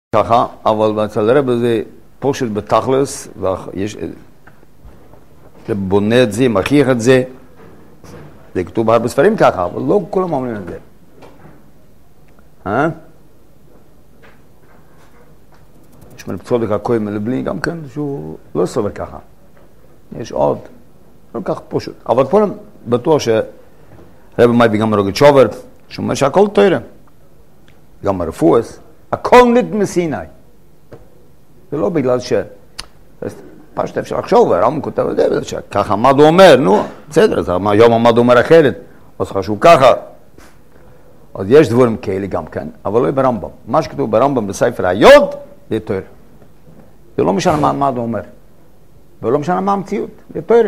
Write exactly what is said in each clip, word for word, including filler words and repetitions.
ככה, אבל אצל הרב זה פושט בתכלס, ויש, זה בונה את זה, מכריח את זה, זה כתוב בהרבה ספרים ככה, אבל לא כולם אומרים את זה. אה? יש מלא צודק הכהן מלבלי, גם כן, שהוא לא סובר ככה. יש עוד, לא כך פושט. אבל כולם בטוח שהרב מייבי גם רוגת שובר, שהוא אומר שהכל תוירה. גם הרפואס. הכל ניתן מסיני. זה לא בגלל ש... פשוט אפשר לחשוב, הרמב"ם כותב את זה, שככה עמד הוא אומר, נו, בסדר, אז היום עמד הוא אומר אחרת, אז חשוב ככה. אז יש דברים כאלה גם כן, אבל לא ברמב"ם. מה שכתוב ברמב"ם בספר היוד, זה תורה. זה לא משנה מה עמד הוא אומר. ולא משנה מה המציאות, זה תורה.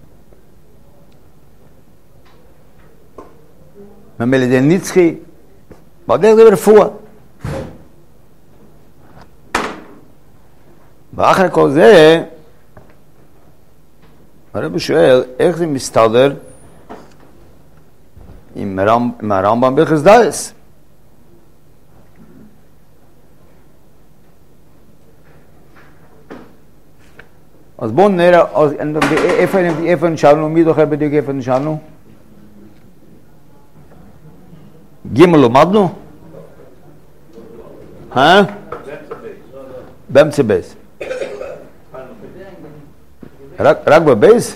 ממילא זה נצחי, בדרך זה ברפואה. ואחרי כל זה, הרב שואל, איך זה מסתדר עם הרמב"ם בהלכות דייס? אז בואו נראה, איפה נשאלנו? מי זוכר בדיוק איפה נשאלנו? ג' למדנו? אה? באמצע בייס. רק, רק בבייס?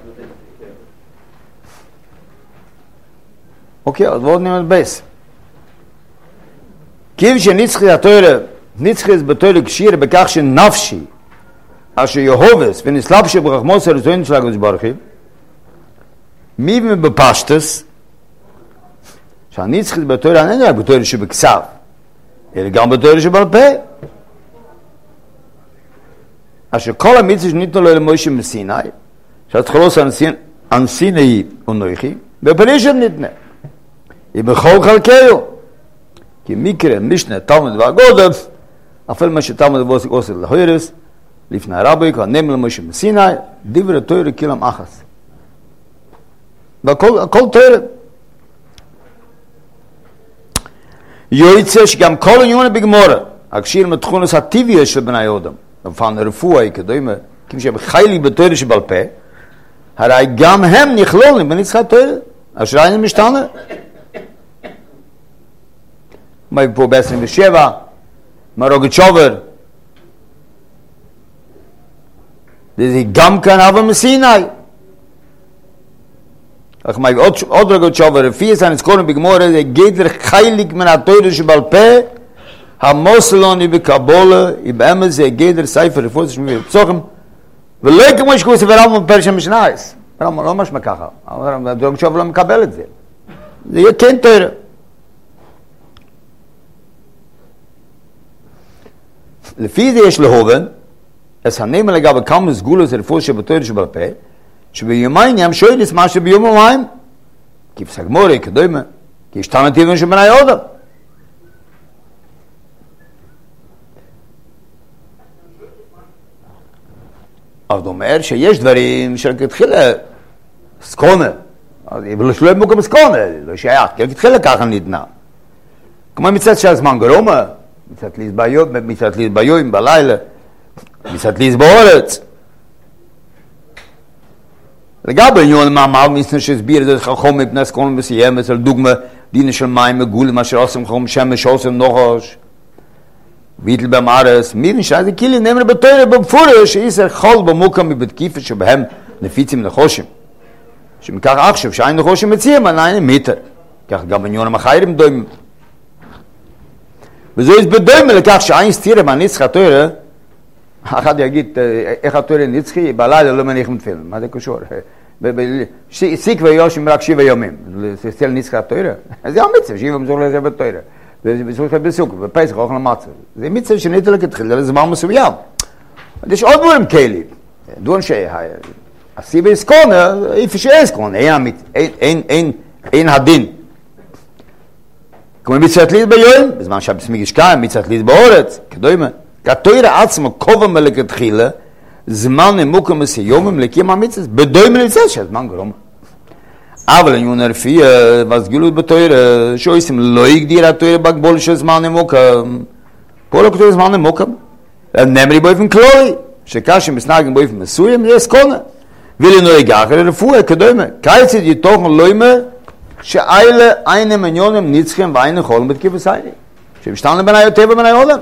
אוקיי, אז בואו נראה את בייס. כיוון שנצחי התורה, נצחי בתורה קשיר בכך שנפשי, אשר יהובס ונסלבשי ברחמוס הרצוין של הקדוש ברוך הוא, מי בפשטס, שהנצחי בתורה אין רק בתורה שבכסף, אלא גם בתורה שבעל פה. אשר כל המצווה שניתנו לו למשה מסיני, שהתחלוס אנסיני ונויכי, בפרישם ניתנה. היא בכל חלקהו. כי מקרא, משנה, תלמוד והגודף, אפל מה שתלמוד ועוסק עושה להוירס, לפני הרבי, כבר נאמר למשה מסיני, דברי תורה כלם אחס. והכל תורה. יועצה שגם כל עניון בגמורה, הקשיר מתכונס הטבעי של בני אדם, בפן הרפואה היא כדומה, כמו שהם חיילי בתורה שבעל פה, הרי גם הם נכלולים בנצחת תורה, אשר אין משתנה. מה פה ב-עשרים ושבע, מרוגת שובר, זה גם כאן אבא מסיני. אך מה, עוד, עוד רוגת שובר, לפי זה נזכורנו בגמורה, זה גדר חייליק מן התורה שבעל פה, המוסלוני בקבולה, יבאמת זה גדר סייפר רפואה שמביא לפסוחם, ולא כמו שקורס ורמב"ם בפרשת משנייס. רמב"ם לא משמע ככה, רוגת שובר לא מקבל את זה. זה יהיה כן תורה. לפי זה יש להובן, אז הנאמן לגבי כמה סגולות רפואה שבתורה שבעל פה, שביומיים ים שוילס מה שביום המים, כי פסק מורי כדומה, כי יש תנתיבים שבני אדם. אבל אומר שיש דברים שלכתחילה סקונה, אבל לא יהיה מוקם סקונה, לא שייך, כי לכתחילה ככה ניתנה. כמו מצד שהזמן גרומה, מצד ליז ביום בלילה, מצד ליז באורץ. לגבי עניון מאמר מסנה שהסביר את זה חכום מפני סקונה מסוימת, על דוגמה דינה של מים מגולים אשר עושים חום שמש עושים נוחש. ויתל במארס, מי נשאר זה כאילו נאמר בתורה במפורש שישראל חול במוקם מבתקיפה שבהם נפיצים נחושים. שמכך עכשיו שאין נחושים מציעים, עדיין מיתה. כך גם עניון המחיירים דומים. וזו יש בדומה לכך שאין סתירה מהנצח התורה, אחד יגיד, איך התורה נצחי, בלילה לא מניח מתפיל. מה זה קשור? סיק ויושים רק שבע יומים. סתירה נצח התורה. זה המצב, שבע מזור לזה בתורה. ובסוף בסוק, בפסח אוכל מצה. זה מצווה שניתן לכתחיל, זה זמן מסוים. יש עוד דברים כאלה. דברים שהסיבה הסקונה, איפה שאין סקונה, אין הדין. כמו מצוות ליד ביום, בזמן שהבסמיג קיים, מצוות ליד באורץ, כדומה. כתוירה עצמו כובע מלכתחילה, זמן נמוקם מסוימים לקים המצוות, בדומה לצאת שהזמן גרום. אבל אני אומר לפי והסגילות בתורה, שעושים לא יגדיר התורה בגבול של זמן נמוקם, פולו כתוב זמן למוקם. נמרי באופן כללי, שכאשר מסנגים באופן מסוים, זה סקונה. ולנוי גחר רפואה כדומה. כיצד יתוכן לוימה, שאלה אין מניונים נצחים ואין חולם בתקיפוס הייני. שמשתן לבני הטבע בני עולם.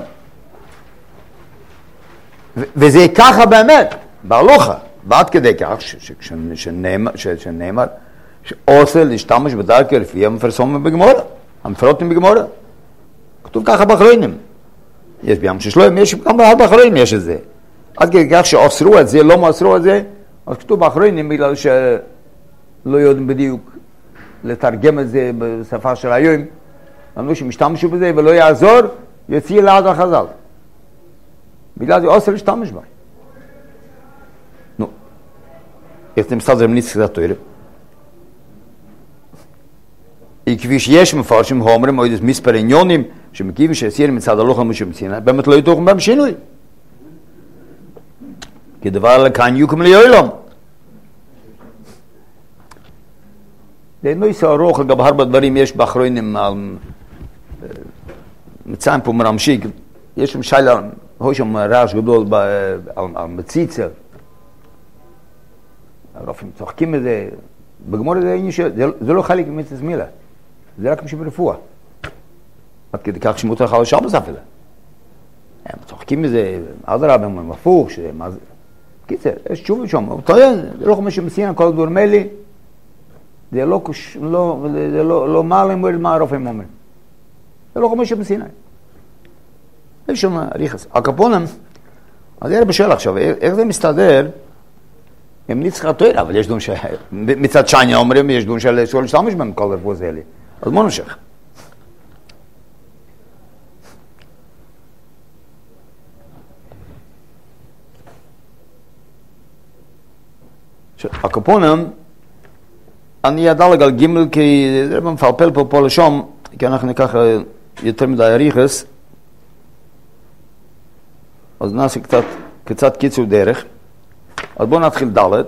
וזה ככה באמת, בהלוכה, ועד כדי כך, שנאמר, שעושה להשתמש בדרכי לפי המפרסומים בגמורה, המפרוטים בגמורה. כתוב ככה באחרונים. יש בים ששלוים, יש גם באחרונים יש את זה. עד כדי כך שאוסרו את זה, לא מאסרו את זה, אז כתוב באחרונים בגלל שלא יודעים בדיוק לתרגם את זה בשפה של היום. אמרו שמשתמשו בזה ולא יעזור, יוציא לעד החז"ל. בגלל זה אוסר להשתמש בה. נו, איך זה מסתדר מניצח את התורה? כפי שיש מפרשים אומרים, או איזה מספר עניונים, שמקיבים שהסירים מצד הלוכה משמצינה, באמת לא יתוכן בהם שינוי. כי דבר לכאן יוקם ליועלום. זה לא יישא ארוך, לגב הרבה דברים יש באחרונים על מצאים פה מרמשיק, יש שם שיילה, יש שם רעש גדול על מציצה. הרופאים צוחקים מזה, בגמור זה זה לא חלק ממצץ מילה, זה רק משהו ברפואה. עד כדי כך שמותר לך לשאר בספלה. הם צוחקים מזה, עד הרב הם הפוך, קיצר, יש תשובה שם, זה לא חמש שמסיין, כל הדברים האלה, זה לא, לא, זה לא, לא מה למועד מה הרופאים אומרים. זה לא חמש שמסיין. יש שם ריחס. הקפונם, אז יהיה בשאל עכשיו, איך זה מסתדר? הם ניצחה תוירה, אבל יש דון ש... מצד שני אומרים, יש דון של שואל שתמש בהם כל הרפואה זה אלה. אז בוא נמשך. הקופונם, אני אדלג על גימל, כי זה מפלפל פה פה לשום, כי אנחנו ניקח יותר מדי הריחס, אז נעשה קצת, קצת קיצור דרך. אז בואו נתחיל ד'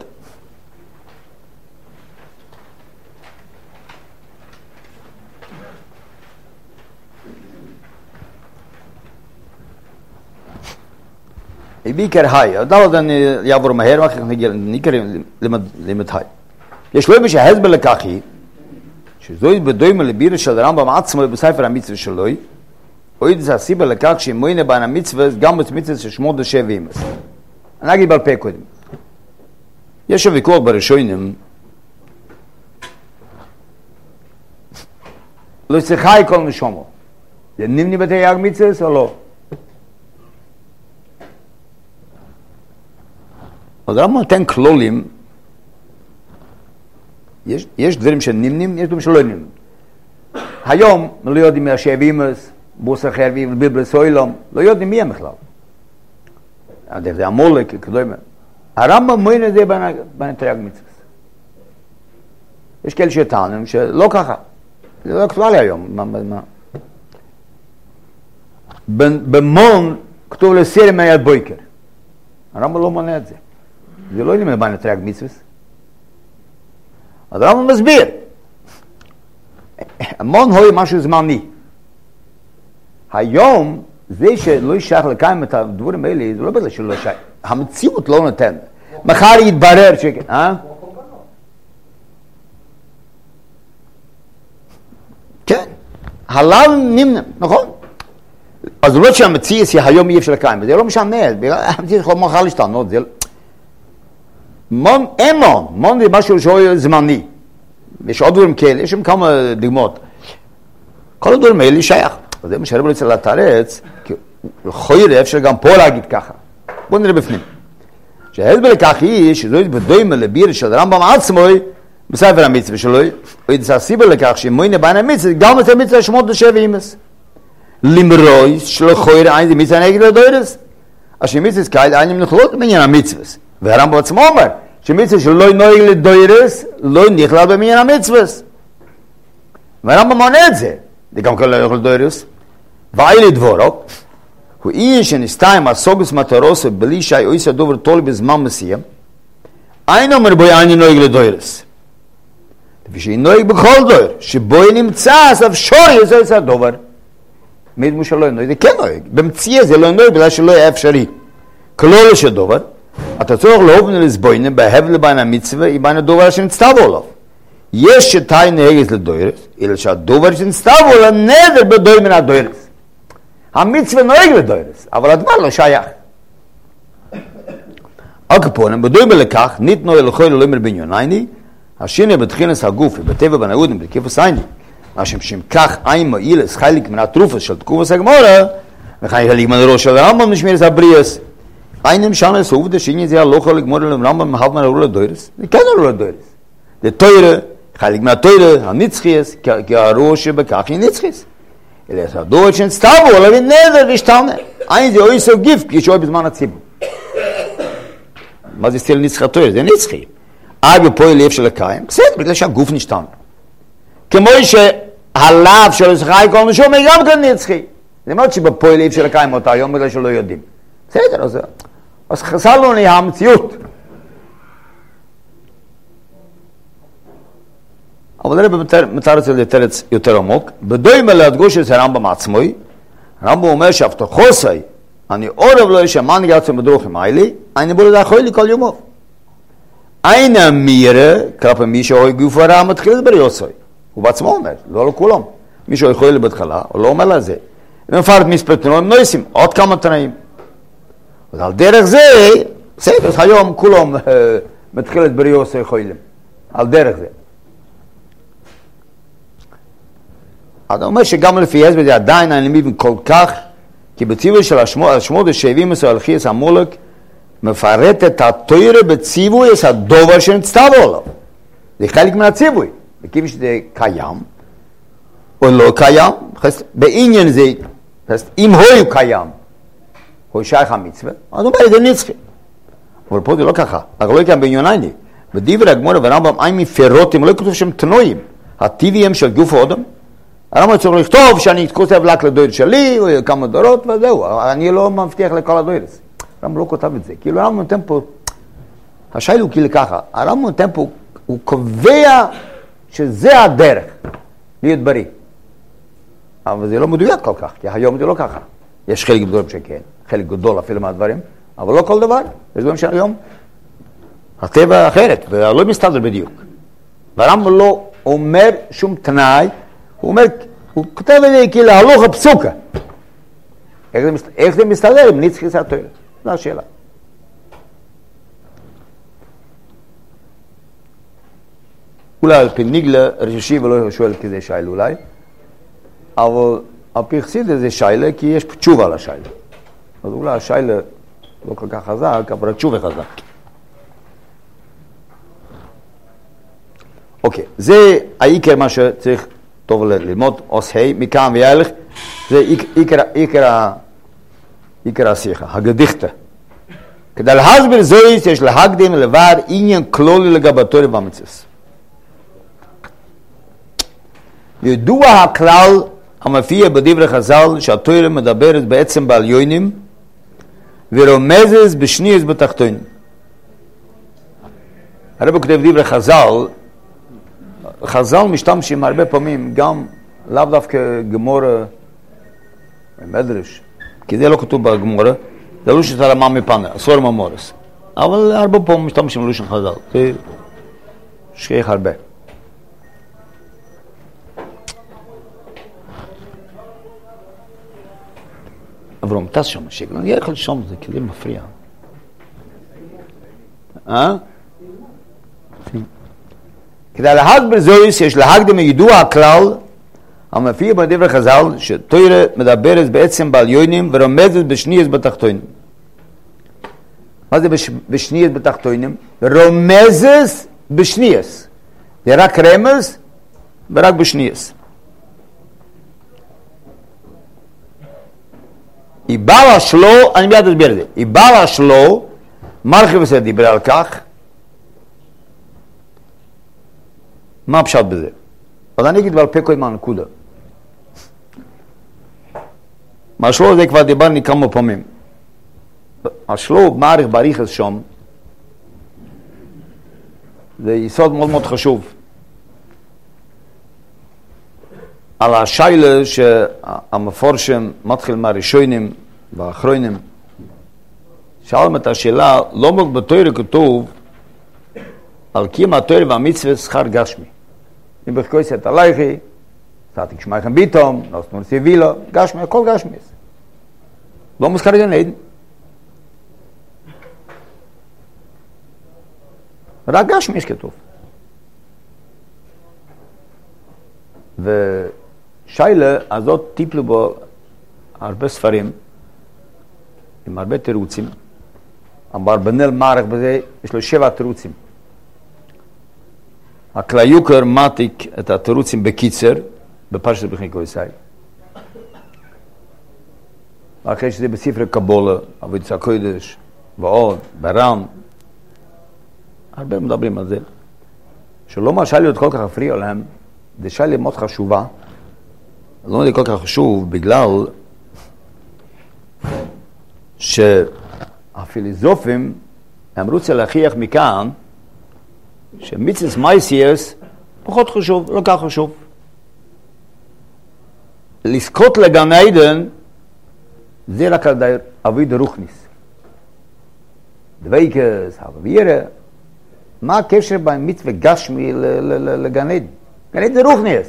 בעיקר היי, ד' אני אעבור מהר, ואחר כך נגיע, ניקר לימד היי. יש לו בשביל ההסבר לכך היא, שזוהי בדומה לבירה של הרמב"ם עצמו בספר המצווה שלו, או ידע זה הסיבה לכך שמוינה בין המצווה, גם במצווה ששמות דשב ואימס. אני אגיד בעל פה קודם. יש שם ויכוח בראשונים, לא צריכה כל נשומו. זה נמני בתי יג מצווה או לא? אז הרמב"ם נותן כלולים, יש, יש דברים שנמנים, יש דברים שלא נמנים. היום לא יודעים מהשב אימס, בוס אחר ואימס, ביבלס אוילום, לא יודעים מי הם בכלל. זה המולק, כדומה. הרמב"ם מוין את זה בין תרי"ג מצוות. יש כאלה שטענים שלא ככה. זה לא אקטואלי היום. במון כתוב לסיר מיד בויקר. הרמב"ם לא מונה את זה. זה לא נאמר בין תרי"ג מצוות. אז הרמב"ם מסביר. המון הוי משהו זמני. היום, זה שלא ישייך לקיים את הדברים האלה, זה לא בגלל שלא ישייך. המציאות לא נותן. מחר יתברר ש... אה? כן. הלל נמנם, נכון? אז לא שהמציאות היום אי אפשר לקיים, זה לא משנה, המציאות יכול מחר להשתנות, זה... מון, אין מון, מון זה משהו שהוא זמני. יש עוד דברים כאלה, יש שם כמה דוגמאות. כל הדברים האלה שייך. אז זה משאר בו אצל התרץ, כי לכוירה אפשר גם פה להגיד ככה. בואו נראה בפנים. שההסבר לכך היא שזאת בדומה לביר של הרמב"ם עצמו, בספר המצווה שלו, וזה הסיבה לכך שמוינה בין המצווה, גם את המצווה שמות דשב ואימס. למרוי שלכוירה אין זה מצווה נגד הדוירס, אשר מצווה כאלה אין נכללות בעניין המצווה. והרמב"ם עצמו אומר, שמצווה שלא נוהג לדוירס, לא נכלל בעניין המצווה. והרמב"ם מונה את זה. זה גם כאלה לא יכול לדוירס. ואי לדבורו, הוא איש שנסתיים על סוגס מטרוסו בלי שהי אויס הדובר תולי בזמן מסוים, אין אומר בוי אין נוהג לדוירס. לפי שהיא נוהג בכל דויר, שבוי נמצא סף שורי זה אויס הדובר. מי דמו שלא נוהג? זה כן נוהג. במציאה זה לא נוהג בגלל שלא היה אפשרי. כלול של דובר, אתה צורך לאהוב לסבוינים, בהבל בין המצווה, היא בין הדובר שנצטבו עליו. יש שתאי נהגת לדוירס, אלא שהדובר שנצטבו עליו נדר בדוי מן הדוירס. המצווה נוהג לדוירס, אבל הדבר לא שייך. הקפונים, בדוי בלקח, ניתנו אלכוי ללמר בניונייני, השיני בתחינס הגוף ובטבע בנאודים בכיפוס עיני, מה שמשם כך עין מועילס חייליק מן התרופס של תקובס הגמורה, וחייליק מן הראש של הרמב"ם נשמירס הבריאס. einem schon es auf der Schiene sehr lochel gemorn im Rambam halt man Rolle Deures. Die kennen Rolle Deures. Der teure, heilig mal teure, an nichts ka roche bekach nichts. Er ist deutschen Stavo, aber wenn neder gestanden. Ein die euch so gift, ich habe bis man hat. Was ist denn nichts teure, der nichts. Aber poi lebt schon kein. Seht, bitte schon guf nicht stand. Kemoische halav schon schreik und schon mir gar kein nichts. Der macht bei poi lebt schon kein Mota, יום בגלל שלא יודעים. בסדר, אז אז חסר לנו המציאות. אבל זה מתאר את זה לתרץ יותר עמוק. בדומה להדגוש את הרמב"ם עצמוי, הרמב"ם אומר שהבטחוסי, אני עורב לו שמן יצא בדרוכים האלה, אני בוא לדחוי לי כל יומו. אין המירה, כלפי מי שאוי גוף הרע מתחיל בריוסי. הוא בעצמו אומר, לא לכולם. מי שאוי לי בהתחלה, הוא לא אומר לזה. ומפרט מספרתנו, הם נויסים, עוד כמה תנאים. על דרך זה, בסדר, היום כולם מתחילת בריאוס יכולים. על דרך זה. אז הוא אומר שגם לפי הסבר זה עדיין אני מבין כל כך, כי בציווי של השמות השבעים עשרה על חייס המולק, מפרט את התוירה בציווי את הדובר שנצטבו עליו. זה חלק מהציווי. וכיוון שזה קיים, או לא קיים, בעניין זה, אם הוא קיים, הוא שייך המצווה, אז הוא אומר, זה נצחי. אבל פה זה לא ככה, אבל לא יקיים בעניונייני. בדברי הגמרא והרמב"ם, אין מפירוטים, לא כתוב שם תנועים, הטבעיים של גוף האדם. הרמב"ם צריך לכתוב שאני כותב רק לדויר שלי, או כמה דורות, וזהו, אני לא מבטיח לכל הדוירס. הרמב"ם לא כותב את זה, כאילו הרמב"ם נותן פה, השייל הוא כאילו ככה, הרמב"ם נותן פה, הוא קובע שזה הדרך, להיות בריא. אבל זה לא מדויק כל כך, כי היום זה לא ככה. יש חלק גדול שכן, חלק גדול אפילו מהדברים, אבל לא כל דבר. יש דברים שהיום הטבע אחרת, ולא מסתדר בדיוק. והרמב"ם לא אומר שום תנאי, הוא אומר, הוא כותב את זה כאילו הלוך הפסוקה. איך זה, איך זה מסתדר עם נצחי סתויר? זו השאלה. אולי על פי ניגלה רשישי ולא שואל כזה שייל אולי, אבל על פי חסידה זה שיילה כי יש תשובה לשיילה. אז אולי השיילה לא כל כך חזק, אבל התשובה חזק. אוקיי, זה העיקר מה שצריך טוב ללמוד, עוש ה' מכאן ואילך, זה עיקר, עיקר, עיקר השיחה, הגדיכתה. כדי להסביר זויס יש להקדים לבד עניין כלולי לגבי התורה והמצווה. ידוע הכלל המופיע בדברי חז"ל שהתורה מדברת בעצם בעליונים ורומזת בשנייה בתחתונים. הרב כותב דברי חז"ל, חז"ל משתמשים הרבה פעמים גם לאו דווקא גמורה מדרש, כי זה לא כתוב בגמורה, זה לא שאתה למה מפנה, אסור ממורס. אבל הרבה פעמים משתמשים לושן חז"ל, זה שכיח הרבה. אברום, תס שם השקל, אני יכול לשום, זה כלי מפריע. אה? כדי להסביר זויס יש להקדים ידוע הכלל המופיע בדברי חז"ל שתורה מדברת בעצם בעליונים ורומזת בשנייה בתחתונים. מה זה בשנייה בתחתונים? רומזת בשנייה. זה רק רמז ורק בשנייה. היא בעלה שלו, אני מיד אסביר את זה, היא בעלה שלו, מרחיב עשה דיבר על כך, מה הפשט בזה? אז אני אגיד בעל פה קודם מהנקודה. מהשלו זה כבר דיברני כמה פעמים. השלו מעריך בעריך שם, זה יסוד מאוד מאוד חשוב. על השיילה שהמפורשים מתחיל מהראשונים והאחרונים, שאלנו את השאלה, לא מוק בתורה כתוב על קים התורה והמצווה שכר גשמי. אם בחקויס את הלכי, סעתיק שמייכם ביתום, נוסנו לסיבילו, גשמי, הכל גשמי. לא מוזכר גן עדן. רק גשמי יש כתוב. ושיילה הזאת טיפלו בו הרבה ספרים, עם הרבה תירוצים. אברבנאל מערך בזה, יש לו שבע תירוצים. הכלי יוקר מעתיק את התירוצים בקיצר, בפרשת ברכי קויסאי. ואחרי שזה בספרי קבולה, עבודת הקודש, ועוד, ברם, הרבה מדברים על זה. שלא מה שאליות כל כך הפריע להם, זה שאלה מאוד חשובה. לא יודע כל כך חשוב, בגלל שהפילוסופים הם רוצים להכריח מכאן שמצוות מייסייס פחות חשוב, לא כך חשוב. לזכות לגן עדן זה רק על עבודה רוחנית. דוויקס, הווירה, מה הקשר בין מצווה גשמי לגן עדן? גן עדן זה רוחנית.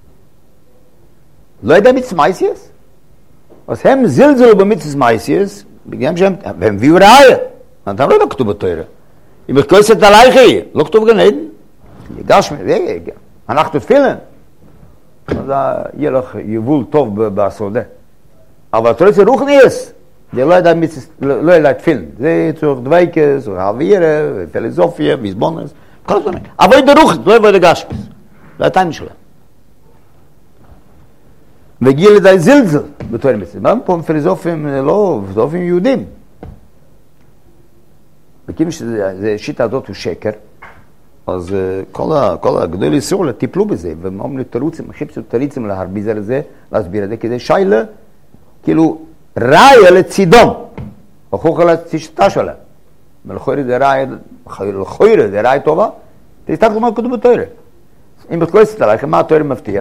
לא יודע מצוות מייסייס? אז הם זלזלו במצוות מייסייס, בגלל שהם, והם הביאו ראיה. אתם לא יודע כתוב בתורה. אם בחקויס את הלכי, לא כתוב גן עדן. גשמי, אנחנו תפילין. אז יהיה לך יבול טוב בסעודה. אבל התורה זה רוחניס. זה לא יודע לא יודע תפילין. זה צורך דוויקס, אווירה, פילוסופיה, ויזבונס, כל הדברים. אבל זה רוחנית, לא יבוא גשמי. זה הטעם שלהם. והגיע לידי זלזל בתורה מצוות. מה פה פילוסופים לא, פילוסופים יהודים. וכיוון שזה שיטה הזאת הוא שקר, אז כל הגדול ישראל טיפלו בזה, והם אומרים תירוצים, חיפשו תירוצים להרביז על זה, להסביר את זה, כדי שיילה, כאילו, ראיה לצידום, הוכחה לצישתה שלה. ולכוירה זה ראיה, לכוירה זה ראיה טובה, תסתכל מה כתוב בתורה. אם בתקול יצטלה לכם, מה התורה מבטיח?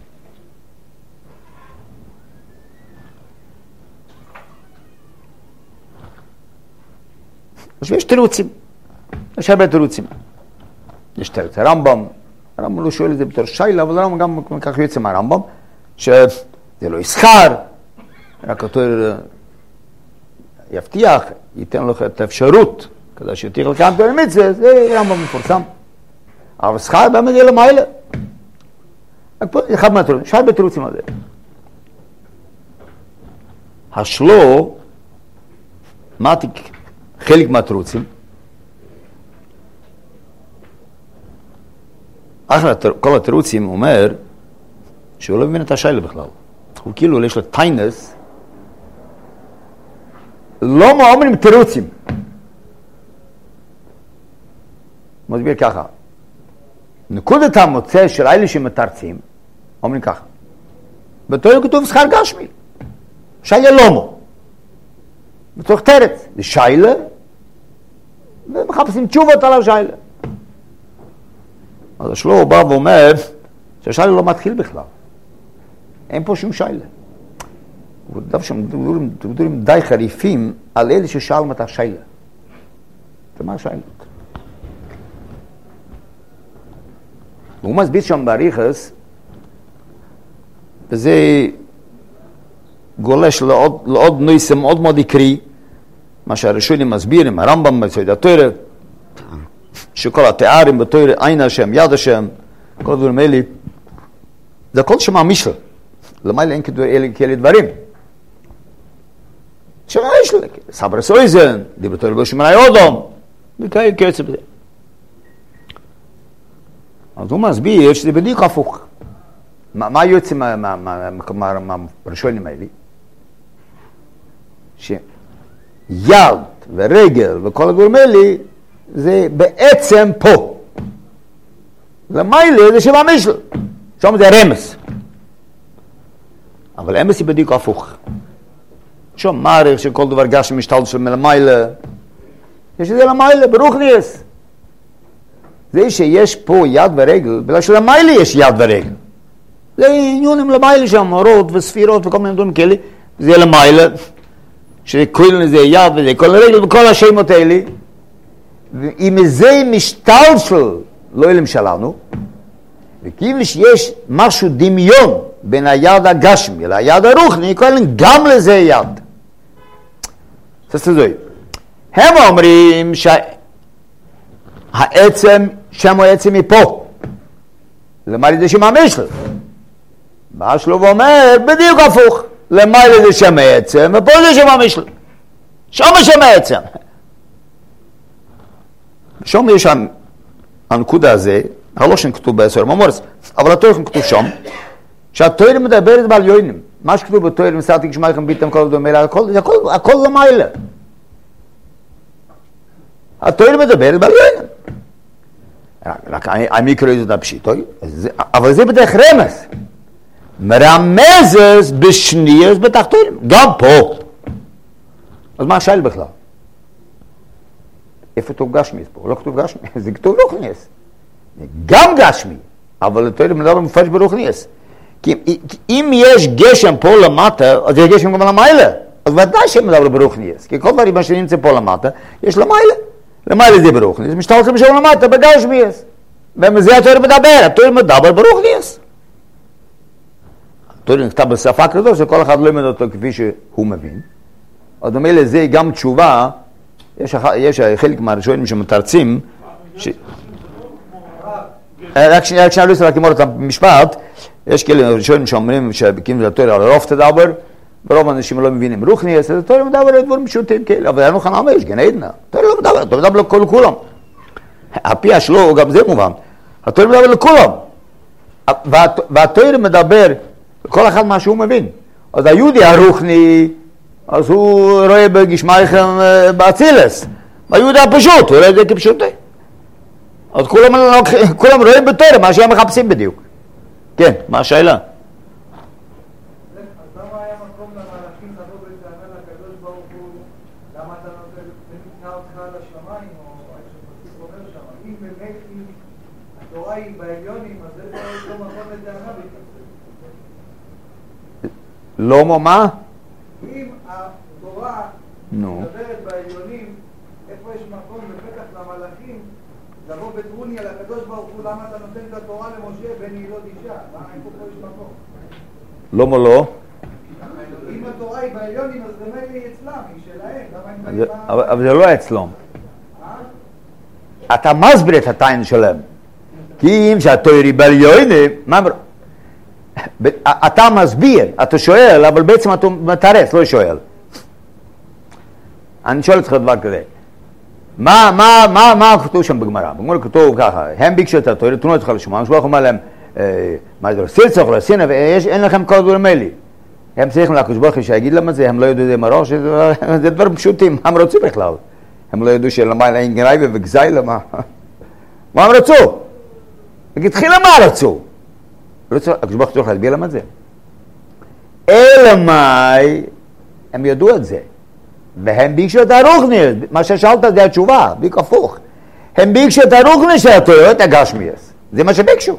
אז יש תירוצים, יש הרבה תירוצים. יש תירוץ, הרמב"ם, הרמב"ם לא שואל את זה בתור שיילה, אבל הרמב"ם גם כך יוצא מהרמב"ם, שזה לא ישכר, רק אותו יבטיח, ייתן לך את האפשרות, כדי שיותיר לך כמה תורה מצווה, זה רמב"ם מפורסם. אבל שכר באמת יהיה למעלה. אחד מהתירוצים, שי בתירוצים על זה. השלו, מעתיק, חלק מהתירוצים, אחרי כל התירוצים אומר שהוא לא מבין את השיילה בכלל. הוא כאילו יש לו טיינס, לא אומרים תירוצים. מסביר ככה, נקודת המוצא של אלה שמתרצים, אומרים ככה, בתורה כתוב שכר גשמי, שיילה לומו. בצורך תרץ, זה שיילה, ומחפשים תשובות על השיילה. אז השלו בא ואומר שהשיילה לא מתחיל בכלל. אין פה שום שיילה. הוא דווקא שם דברים די חריפים על אלה ששאלו את השיילה. זה מה השיילה? והוא מסביר שם בעריכס, וזה גולש לעוד, לעוד נושא מאוד מאוד עיקרי, מה שהראשונים מסבירים, הרמב"ם בסוד התורה, שכל התיארים בתורה, עין השם, יד השם, כל הדברים האלה, זה הכל שם המשל. למעלה אין כאלה דברים. שם יש לי, סבר סויזן, דיבר תורה בו שמונה יודום, וכאלה כיוצא בזה. אז הוא מסביר שזה בדיוק הפוך. מה יוצא מהראשונים האלה? שיד ורגל וכל הדברים האלה זה בעצם פה. למעלה זה שבע משל. שם זה רמז. אבל רמז היא בדיוק הפוך. שם מעריך שכל דבר גשם משתל של מלמעלה. יש את זה למעלה, ברוכניאס. זה שיש פה יד ורגל, בגלל שלמעלה יש יד ורגל. זה עניונים למעלה שם, אורות וספירות וכל מיני דברים כאלה, זה למעלה, שכל זה יד וזה, כל הרגל וכל השמות האלה, ואם זה משתלשל, לא ילם שלנו, וכאילו שיש משהו דמיון בין היד הגשמי ליד הרוחני, קוראים גם לזה יד. תסתדוי. הם אומרים שהעצם, שם העצם מפה. למעלה זה שם המשל. מה שלו ואומר, בדיוק הפוך. למעלה זה שם העצם, ופה זה שם המשל. שם שם העצם. שם יש הנקודה הזה, הלושן כתוב בעשר ממורס, אבל התויכם כתוב שם, שהתוירה מדברת בעל יוינים. מה שכתוב בתוירה, מסעתי כשמייכם ביתם כל הדומה, הכל, הכל, הכל למעלה. התוירה מדברת בעל יוינים. רק אני קורא את זה הפשיט, אבל זה בדרך רמז. מרמזת בשנייה בתחתונים, גם פה. אז מה השאל בכלל? איפה כתוב גשמי? פה לא כתוב גשמי, זה כתוב רוחניאס. גם גשמי, אבל התורה מדבר מפרש ברוחניאס. כי אם יש גשם פה למטה, אז יש גשם גם למעלה. אז ודאי שהם מדבר ברוחניאס. כי כל דברים שנמצא פה למטה, יש למעלה. למעלה זה ברוחניאס, משתלשל משם למטה בגשמיאס. ומזה התורה מדבר, התורה מדבר ברוחניאס. התורה נכתב בשפה כזו, שכל אחד לא ילמד אותו כפי שהוא מבין. אז דומה לזה גם תשובה, יש, יש חלק מהראשונים שמתרצים, ש... רק שנייה, רק לא רק ללמוד את המשפט, יש כאלה ראשונים שאומרים שבקים את התורה על הרוב תדבר, ברוב האנשים לא מבינים רוחניאס, אז התורה מדבר על דברים פשוטים כאלה, אבל אנחנו חנמה יש גן עדנה, התורה לא מדבר, התורה מדבר לכל כולם. הפיה שלו, גם זה מובן, התורה מדבר לכולם, והתורה מדבר לכל אחד מה שהוא מבין. אז היהודי הרוחני, אז הוא רואה בגשמייכם באצילס, היהודי הפשוט, הוא רואה את זה כפשוטי. אז כולם, כולם רואים בתורה מה שהם מחפשים בדיוק. כן, מה השאלה? אז למה היה מקום למלאכים לבוא ולטענה לקדוש ברוך הוא, למה אתה נותן ונתנה אותך לשמיים, או איך שפסיק אומר שם, אם באמת אם התורה היא בעליונים, אז זה לא יש לו מקום לטענה בכלל. לא מה מה? אם התורה מדברת בעליונים, איפה יש מקום בפתח למלאכים, לבוא בטרוניה לקדוש ברוך הוא, למה אתה נותן את התורה למשה בן יילוד אישה? למה איפה פה יש מקום? לא מה לא? אם התורה היא בעליונים, אז זה מילא אצלם, היא שלהם. אבל זה לא אצלם. אתה מסביר את הטעין שלהם. כי אם שהתורה היא בעליונים, מה אמר? אתה מסביר, אתה שואל, אבל בעצם אתה מתרץ, לא שואל. אני שואל אותך דבר כזה. מה, מה, מה, מה כתוב שם בגמרא? בגמרא כתוב ככה, הם ביקשו את התורה, תנו אותך לשמוע, המשבח אומר להם, מה זה, סילצוך, לסינה, ואין לכם כל דברים האלה. הם צריכים לקושבח שיגיד להם את זה, הם לא ידעו את זה מראש, זה דברים פשוטים, הם רצו בכלל. הם לא ידעו שלמעלה אין גרייבה וגזיילה, מה? מה הם רצו? תחילה מה רצו? הקושבח צריך להסביר להם את זה. אלא מאי, הם ידעו את זה. והם ביקשו את הרוחניאס, מה ששאלת זה התשובה, ביק הפוך. הם ביקשו את הרוחניאס של התורה, את הגשמיאס. זה מה שביקשו.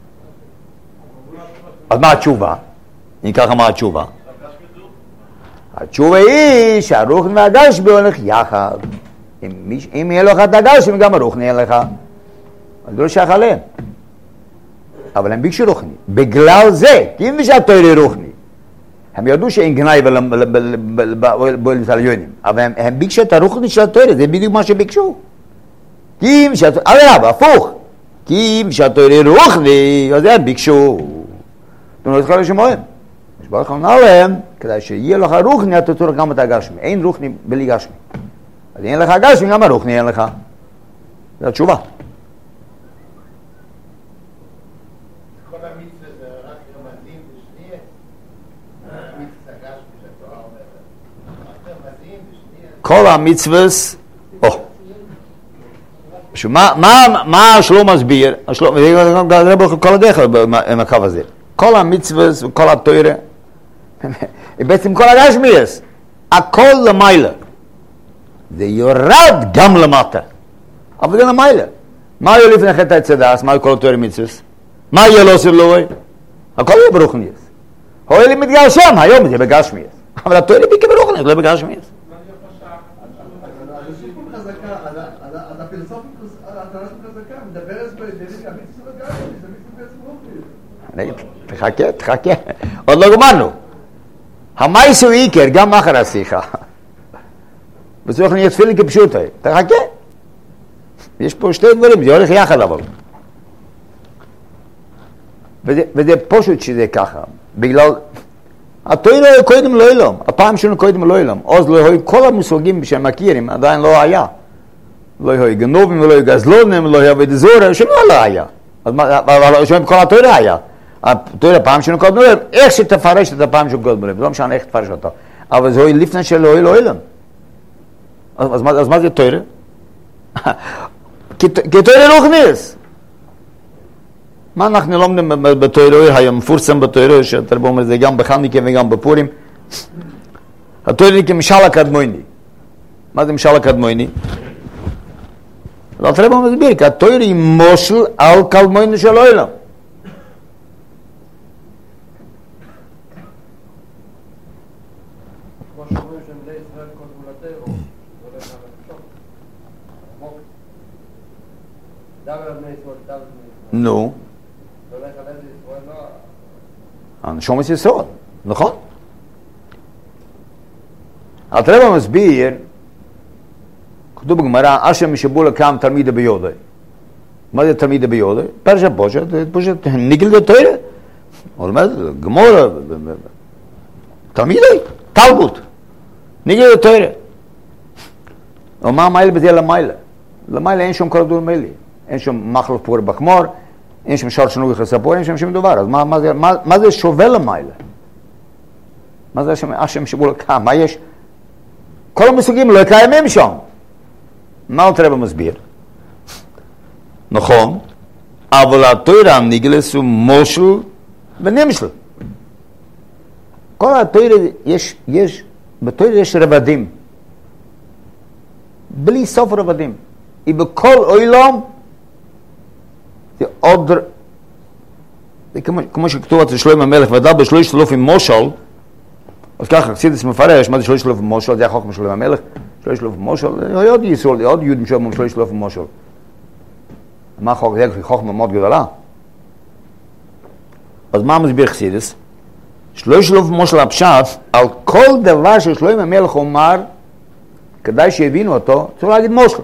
אז מה התשובה? אני ככה מה התשובה? התשובה היא שהרוחני והגשמי הולך יחד. אם, אם יהיה לך את הגשמי, גם הרוחני יהיה לך. אז לא שייך עליהם. אבל הם ביקשו רוחני. בגלל זה, כי אם בשביל התורה רוחני, הם ידעו שאין גנאי בלמיסליונים, אבל הם ביקשו את הרוחני של התורה, זה בדיוק מה שביקשו. כי אם שהתורה, אבל הפוך, כי אם שהתורה רוחני, אז הם ביקשו. תנו לך לשמועים. משבר לך עונה להם, כדי שיהיה לך רוחני, אתה תורך גם את הגשמי. אין רוחני בלי גשמי. אז אין לך גשמי, גם הרוחני אין לך. זו התשובה. כל המצווס, או, מה שלום מסביר, כל הדרך עם הקו הזה, כל המצווס וכל התורה, בעצם כל הגשמיאס, הכל למעלה, זה יורד גם למטה, אבל זה למעלה. מה יהיה לפני חטא הצדס, מה יהיה כל התורה מצווס? מה יהיה לא עושה לוי? הכל יהיה ברוחניאס. הואיל מתגר שם, היום זה בגשמיאס. אבל התורה ביקה ברוחניאס, לא בגשמיאס. אז הפילוסופיה חזקה, מדברת בדרך המצווה בגשמיאס, זה מצווה ברוחניאס. תחכה, תחכה. עוד לא גמרנו. המייס הוא עיקר, גם אחר השיחה. בצורך נהיה תפילה כפשוטה. תחכה. יש פה שתי דברים, זה הולך יחד אבל. וזה, וזה פשוט שזה ככה. בגלל... התורה קודם לא אילום. הפעם שלנו קודם לא אילום. אז לא היו כל המושגים שהם מכירים, עדיין לא היה. לא היו גנובים, לא היו גזלונים, לא היו עבד זורה, שלא לא היה. אבל שומעים כל התורה היה. התורה פעם שלנו קודם לא אילום. איך שתפרש את הפעם שלנו קודם לא אילום. לא משנה איך תפרש אותו. אבל זה לפני שלא היו לא אילום. אז, אז מה זה תורה? כי תורה רוחניאס. מה אנחנו לומדים בתורה, היה מפורסם בתורה, שהתרבה אומר זה גם בחנוכה וגם בפורים. התורה היא כמשל הקדמוני. מה זה משל הקדמוני? התרבה מסביר, כי התורה היא מושל על קדמוני של העולם. נו. הנשום יש יסוד, נכון? התרבה מסביר, כתוב בגמרא, אשם משבולה קם תלמידה ביודעי. מה זה תלמידה ביודעי? פרשת פושט, פושט ניגל דה תורה. הוא אומר, גמורה, תלמידי, תלמוד, ניגל דה תורה. ומה המיילה בזה למיילה? למיילה אין שום כל הדור מיילה. אין שם מחלוף פור בחמור, אין שם שער שנוי חספור, אין שם שום דבר. אז מה, מה, זה, מה, מה זה שווה למיילה? מה זה השם, השם שבול קם? מה יש? כל המסוגים לא קיימים שם. מה התרבה מסביר? נכון, אבל התורה נגלס הוא מושל ונמשל. כל התורה יש, יש, בתורה יש רבדים. בלי סוף רבדים. היא בכל עולם זה עוד, זה כמו, כמו שכתוב אצל שלמה המלך, ודע בשלושת אלפים מושל, אז ככה, חסידס מפרש, מה זה שלושת אלפים מושל, זה החוכמה שלמה המלך, שלושת אלפים מושל, זה עוד יסוד, עוד יהודים שאומרים שלושת אלפים מושל. מה החוכמה? זה חוכמה מאוד גדולה. אז מה מסביר חסידס? שלושת אלפים מושל הפשט, על כל דבר ששלמה המלך אומר, כדאי שהבינו אותו, צריך להגיד מושל.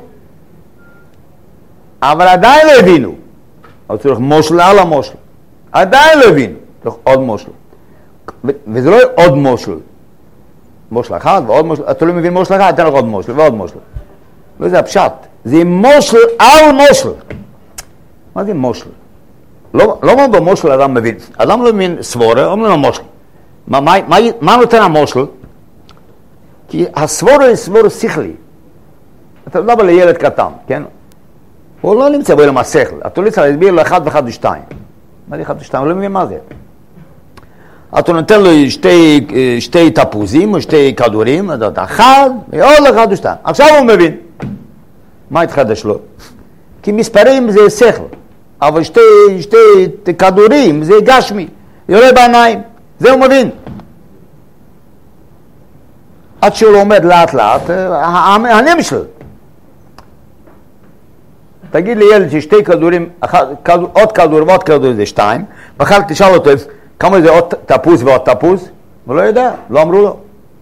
אבל עדיין לא הבינו. אבל צריך מושל על המושל. עדיין לא הבינו. צריך עוד מושל. וזה לא עוד מושל. מושל אחד ועוד מושל. אתה לא מבין מושל אחד, אתה לך עוד מושל ועוד מושל. וזה הפשט. זה מושל על מושל. מה זה מושל? לא, לא מה במושל אדם מבין. אדם לא מבין סבורה, אומרים לו מושל. מה, מה, מה, מה נותן המושל? כי הסבורה היא סבורה שכלי. אתה מדבר לילד קטן, כן? הוא לא נמצא בו אלא השכל. אתה לא צריך להסביר לו אחד ואחד ושתיים. מה זה אחד ושתיים? הוא לא מבין מה זה. אתה נותן לו שתי, שתי תפוזים או שתי כדורים, אחד ועוד אחד ושתיים. עכשיו הוא מבין. מה התחדש לו? כי מספרים זה שכל. אבל שתי, שתי כדורים זה גשמי. יורה בעיניים. זה הוא מבין. עד שהוא לומד לאט לאט, הנמשל. תגיד לי ילד ששתי כדורים, אחד, כדור, עוד כדור ועוד כדור זה שתיים, ואחר תשאל אותו כמה זה עוד תפוז ועוד תפוז, הוא לא יודע, לא אמרו לו.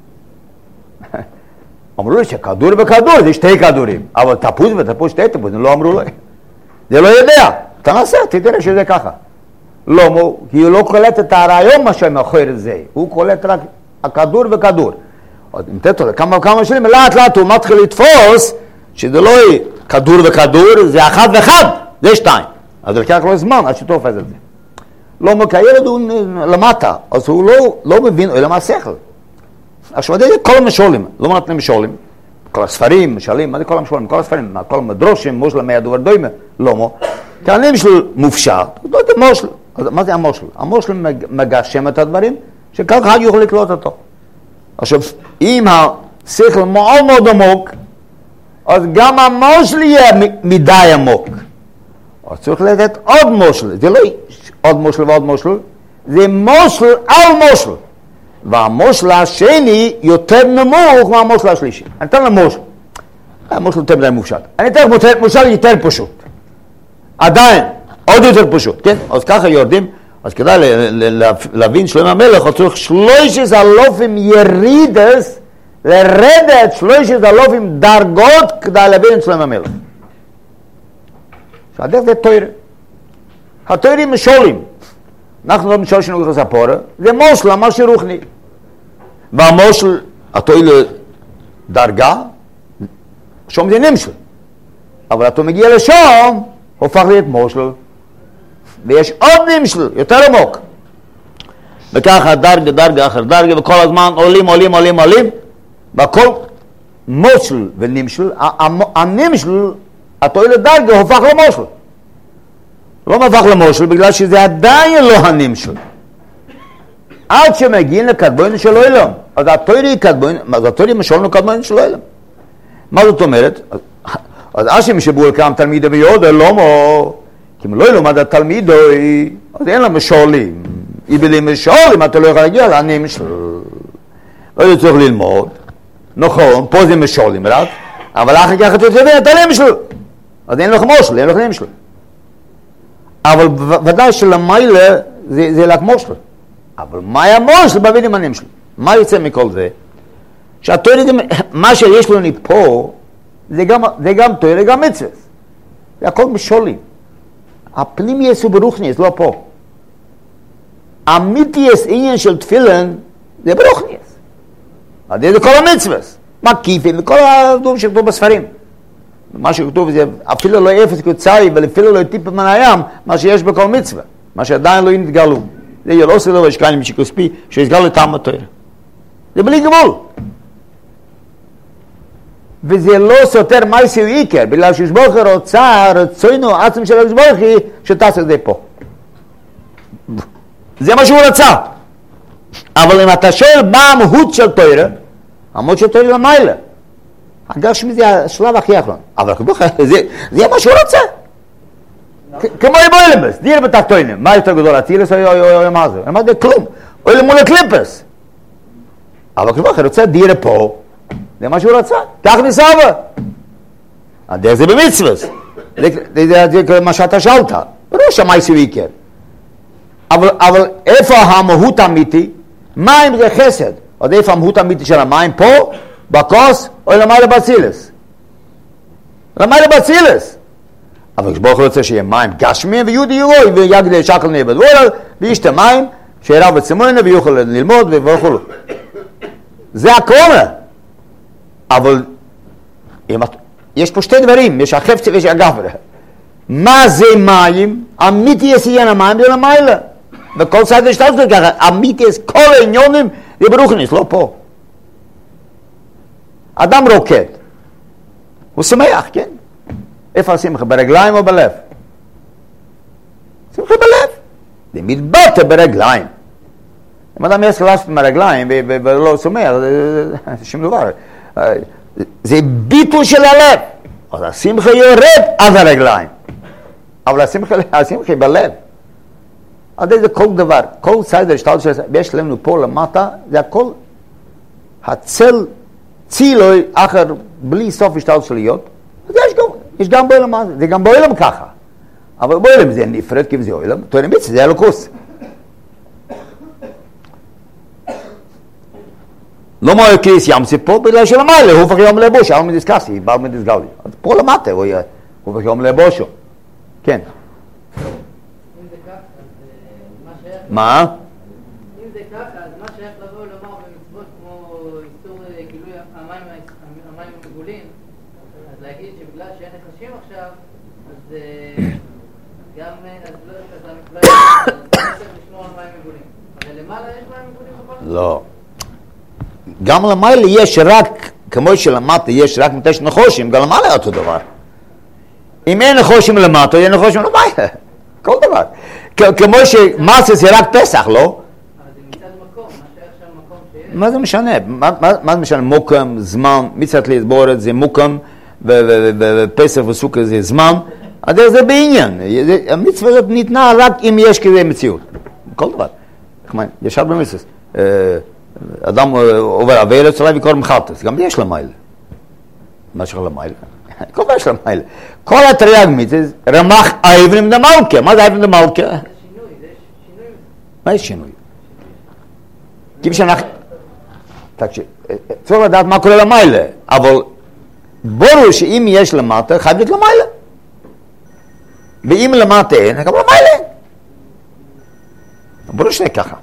אמרו לו שכדור וכדור זה שתי כדורים, אבל תפוז ותפוז שתי תפוז, לא אמרו לו. זה לא יודע, תנסה, תתראה שזה ככה. לא, כי הוא לא קולט את הרעיון מה שמאחורי זה, הוא קולט רק הכדור וכדור. אם תתראה כמה וכמה שנים, לאט לאט הוא מתחיל לתפוס שזה לא יהיה כדור וכדור, זה אחד ואחד, זה שתיים. אז לקח לו זמן עד שתופס את זה. לא מקיירד הוא למטה, אז הוא לא, לא מבין, אלא מה השכל. עכשיו, זה כל המשולים, לא מנתנים משולים. כל הספרים, משלים, מה זה כל המשולים? כל הספרים, כל המדרושים, מושל מהדובר דוימה, לא מו. כי אני של מופשט, לא יודע מושל. אז מה זה המושל? המושל מגשם את הדברים, שכל אחד יוכל לקלוט אותו. עכשיו, אם השכל מאוד מאוד עמוק, אז גם המושל יהיה מדי עמוק. אז צריך לתת עוד מושל, זה לא עוד מושל ועוד מושל, זה מושל על מושל. והמושל השני יותר נמוך מהמושל השלישי. אני אתן למושל. המושל יותר מדי מופשט. אני אתן מושל יותר פשוט. עדיין, עוד יותר פשוט, כן? אז ככה יורדים. אז כדאי להבין שלמה המלך, הוא צריך שלושת אלופים ירידס, לרדת שלושת אלופים דרגות כדי להבין את שלמה המלך. שהדרך זה תוירה. התוירים משולים. אנחנו לא משול שנוגע לספורה, זה מושל, המשל רוחני. והמושל, התוירה דרגה, שום זה נמשל. אבל אתה מגיע לשם, הופך להיות מושל. ויש עוד נמשל, יותר עמוק. וככה דרגה, דרגה אחר דרגה, וכל הזמן עולים, עולים, עולים, עולים, והכל מושל ונמשל, הנמשל, התוירה דרגה, הופך למושל. לא מפך למושל, בגלל שזה עדיין לא הנמשל. עד שמגיעים לקדמון של אילם. אז התוירה היא קדמון, אז התוירה משולנו קדמון של אילם. מה זאת אומרת? אז אשים שבו לכם תלמידה ויודה, לא מו, כי אם לא ילמד התלמידו, אז אין לה משולים. אם בלי משולים, אתה לא יכול להגיע להנמשל. לא צריך ללמוד. נכון, פה זה משולים רק, אבל אחר כך אתה תבין, אתה נמשל. אז אין לך מושל, אין לך נמשל. אבל ודאי שלמיילה זה, זה רק מושל. אבל מה היה מושל בבין עם הנמשל? מה יוצא מכל זה? שהתוירה, מה שיש לנו פה, זה גם, זה גם תוירה, גם מצווה. זה הכל משולים. הפנימייס הוא ברוחניאס, לא פה. אמיתייס עניין של תפילין, זה ברוחניאס. אז זה כל המצווה. מקיפים, וכל הדברים שכתוב בספרים. מה שכתוב זה אפילו לא אפס קוצאי, ואפילו לא טיפה מן הים, מה שיש בכל מצווה. מה שעדיין לא נתגלו. זה ילוסי לו ושקיים משיקוספי, שהסגלו את העם התוירה. זה בלי גבול. וזה לא סותר מייסי ועיקר, בגלל ששבוכי רוצה, רצוינו, עצם של השבוכי, שטס את זה פה. זה מה שהוא רצה. אבל אם אתה שואל מה המהות של תוירה, המהות של תוירה למיילה. הגשמי זה השלב הכי אחרון. אבל זה, זה מה שהוא רוצה. כמו איבוילמס, דיר בתחתוינים. מה יותר גדול, אצילס או מה זה? מה זה? כלום. אוי למול הקליפס. אבל כמו אחר רוצה דיר פה, זה מה שהוא רצה. כך נסעבה. הדרך זה במצווס. זה מה שאתה שאלת. ברור שמייסי ויקר. אבל איפה המהות האמיתי? מים זה חסד. עוד איפה המהות האמיתי של המים? פה, בכוס, או למעלה בצילס. למעלה בצילס. אבל כשברוך רוצה שיהיה מים גשמיים ויהודי ירוי ויגדי שקל נאבד וולד וישתה מים שירב בצמונה ויוכל ללמוד וכו'. זה הקורא. אבל יש פה שתי דברים, יש החפצה ויש הגברה. מה זה מים? אמיתי יסיין המים זה למעלה. וכל סייד יש תלת ככה, אמיתי יש כל העניונים זה ברוכניס, לא פה. אדם רוקד. הוא שמח, כן? איפה השמחה? ברגליים או בלב? שמחה בלב. זה מתבטא ברגליים. אם אדם יש לעשות ברגליים ולא שמח, זה שום דבר. זה ביטול של הלב. אז השמחה יורד עד הרגליים. אבל השמחה היא בלב. אז זה כל דבר. כל סיידר שטל שיש לנו פה למטה, זה הכל הצל צילוי אחר בלי סוף השטל של להיות. אז יש גם, יש גם בעולם, זה גם בעולם ככה. אבל בעולם זה נפרד, כי זה עולם, תוירה מצווה, זה אלוקוס. לא מה יקריס ימסי פה, בגלל שלמעלה, הוא הופך יום לבושו, אבל מדיסקסי, בעל מדיסגלי. אז פה למטה, הוא הופך יום לבושו. כן. מה? אם זה ככה, אז מה שייך לבוא לומר במצוות כמו איסור גילוי המים המגולים, אז להגיד שבגלל שאין נחשים עכשיו, אז גם, אז לא צריך לשמור על מים מגולים. אבל למעלה יש מים מגולים בכל? לא. גם למעלה יש רק, כמו שלמטה יש רק מתש נחושים, גם למעלה אותו דבר. אם אין נחושים למטה, אין נחושים למעלה. כל דבר. כמו שמעשה זה רק פסח, לא? אבל זה מצד מקום, מה שייך שם מקום שיש? מה זה משנה? מה זה משנה? מוקם, זמן, מצד להסבורת זה מוקם, ופסח וסוכה זה זמן. אז זה בעניין. המצווה הזאת ניתנה רק אם יש כזה מציאות. כל דבר. איך מה, ישר במצווס. אדם עובר עבירה, צריך להביא קורבן חטאת, גם יש לה מיילה. מה שלך למיילה? כל מה יש לה מיילה. כל התרי"ג מצוות, רמ"ח אבן דמלכה. מה זה אבן דמלכה? זה שינוי, זה שינוי. מה יש שינוי? כי שאנחנו... תקשיב, צריך לדעת מה קורה למיילה, אבל ברור שאם יש למטה, חייב להיות למיילה. ואם למטה אין, גם למיילה. ברור שזה ככה.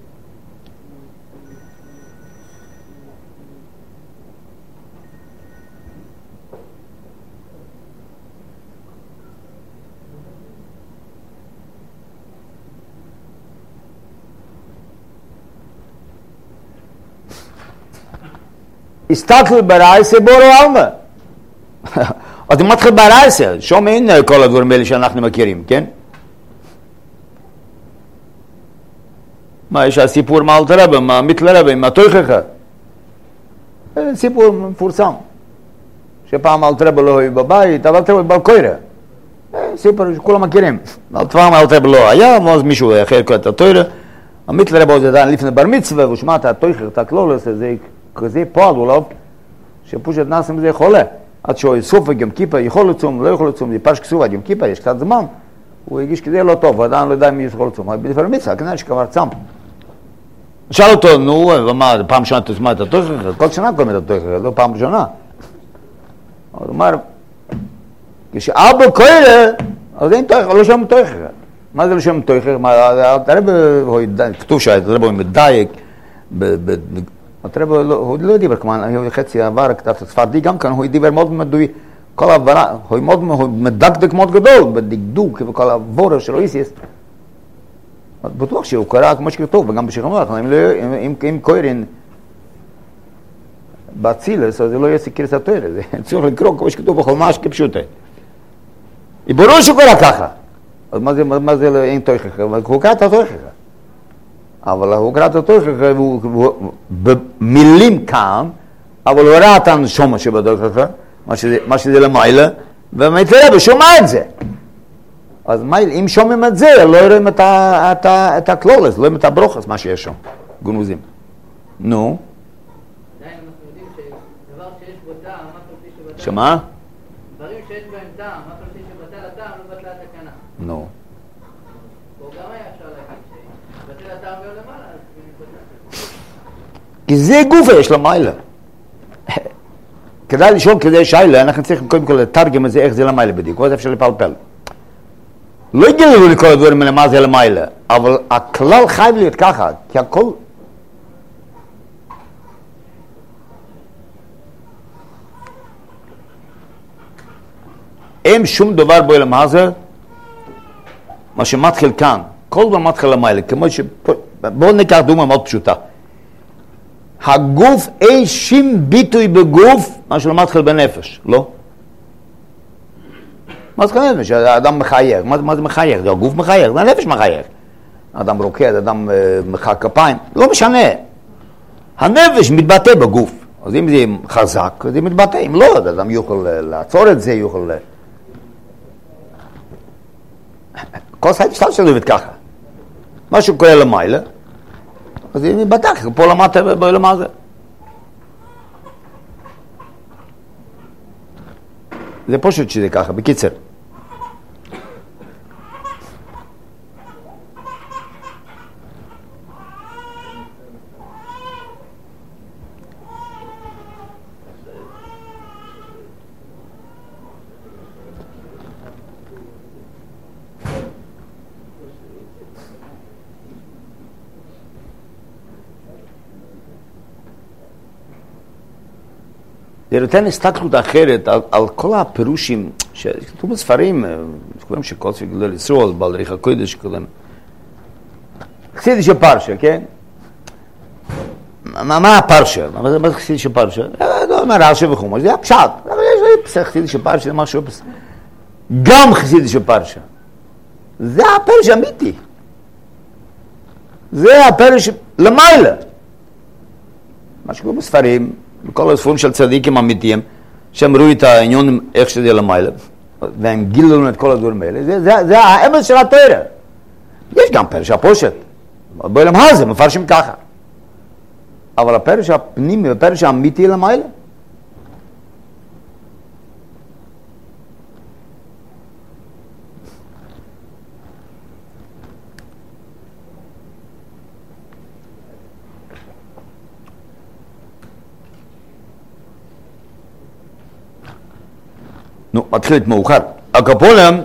הסתכל ברייסה בורו אלמה. אז אם מתחיל ברייסה, שום אין כל הדברים האלה שאנחנו מכירים, כן? מה, יש הסיפור מה אלתר רבי, מה מיתל רבי, מה תויכך? סיפור מפורסם. שפעם אלתר רבי לא היה בבית, אבל אלתר רבי בקוירה. סיפור שכולם מכירים. פעם אלתר רבי לא היה, אז מישהו אחר קורא את התוירה. המיתל רבי זה עדיין לפני בר מצווה, והוא שמע את התויכך, את הכלולס, זה כזה פועל אוליו, שפושט נעשה מזה חולה. עד שהוא סוף יום כיפה, יכול לצום, לא יכול לצום, זה פרש כסוף עד יום כיפה, יש קצת זמן. הוא הרגיש כזה לא טוב, ועדיין לא יודע מי יכול לצום. אבל בדבר מצווה, כנראה שכבר צם. שאל אותו, נו, ומה, פעם שנה תשמע את התויכך? כל שנה קוראים את התויכך, לא פעם ראשונה. הוא אמר, כשאבא קורא, אז אין תויכך, לא שם תויכך. מה זה לא שם תויכך? כתוב שהרב הוא מדייק, הוא לא דיבר כמובן, הוא חצי עבר קצת ספרדי גם כאן, הוא דיבר מאוד מדוי, כל העברה, הוא מדקדק מאוד גדול, בדקדוק, וכל העבורה שלו איסיס. בטוח שהוא קרא כמו שכתוב, וגם בשכנות, אם קוראים בצילס, אז זה לא יהיה סיכרס התואר, זה צריך לקרוא כמו שכתוב בכל מה שכפשוטה. ברור שהוא קרא ככה, אז מה זה אין תויכך? הוא קרא את התויכך. אבל הוא קרא את התויכך, במילים כאן, אבל הוא ראה את הנשומה שבתויכך, מה שזה למעלה, ומיתל רבי שומע את זה. אז אם שומעים את זה, לא רואים את הכלולס, לא רואים את הברוכס, מה שיש שם, גנוזים. נו? עדיין אנחנו יודעים שדבר שיש בו טעם, מה תרצי שבטל? שמה? דברים שיש בהם טעם, מה תרצי שבטל הטעם, לא בטלה התקנה. נו. פה גם היה אפשר להגיד שבטל הטעם לא למעלה, אז בטל. כי זה גופה יש למעלה. כדאי לשאול כדי שיילה, אנחנו צריכים קודם כל לתרגם את זה, איך זה למעלה בדיוק, ואז אפשר לפלפל. לא יגלו לכל הדברים האלה מה זה למעלה, אבל הכלל חייב להיות ככה, כי הכל... אין שום דבר בו למה זה, מה שמתחיל כאן, כל דבר מתחיל למעלה, כמו ש... בואו ניקח דוגמה מאוד פשוטה. הגוף, אין שום ביטוי בגוף, מה שלא מתחיל בנפש, לא? מה זה חייב? שהאדם מחייך. מה זה מחייך? זה הגוף מחייך, זה הנפש מחייך. האדם רוקד, האדם מחא כפיים, לא משנה. הנפש מתבטא בגוף. אז אם זה חזק, זה מתבטא. אם לא, האדם יוכל לעצור את זה, יוכל... כל סייד שטל שלו עובד ככה. משהו קורה למעלה, אז זה מתבטא, פה למטה ולמה זה. זה פשוט שזה ככה, בקיצר. זה נותן הסתכלות אחרת על, על כל הפירושים שכתוב בספרים, שקוראים שכל ספר גדול ישראל, בעל ריח הקודש, כולם. חסידי של פרשה, כן? מה, מה הפרשה? מה זה חסידי של פרשה? לא אומר רש"י וחומש, זה הפשט. אבל יש לי חסידי של פרשה, זה משהו... גם חסידי של פרשה. זה הפרש אמיתי. זה הפרש למעלה. מה שקוראים בספרים, בכל הספרים של צדיקים אמיתיים, שהם ראו את העניין איך שזה למעלה, והם גילו לנו את כל הדברים האלה, זה, זה, זה האמת של התורה. יש גם פרש הפושט, בעולם הזה מפרשים ככה. אבל הפרש הפנימי, הפרש האמיתי למעלה, נו, מתחיל מאוחר. הקפולים,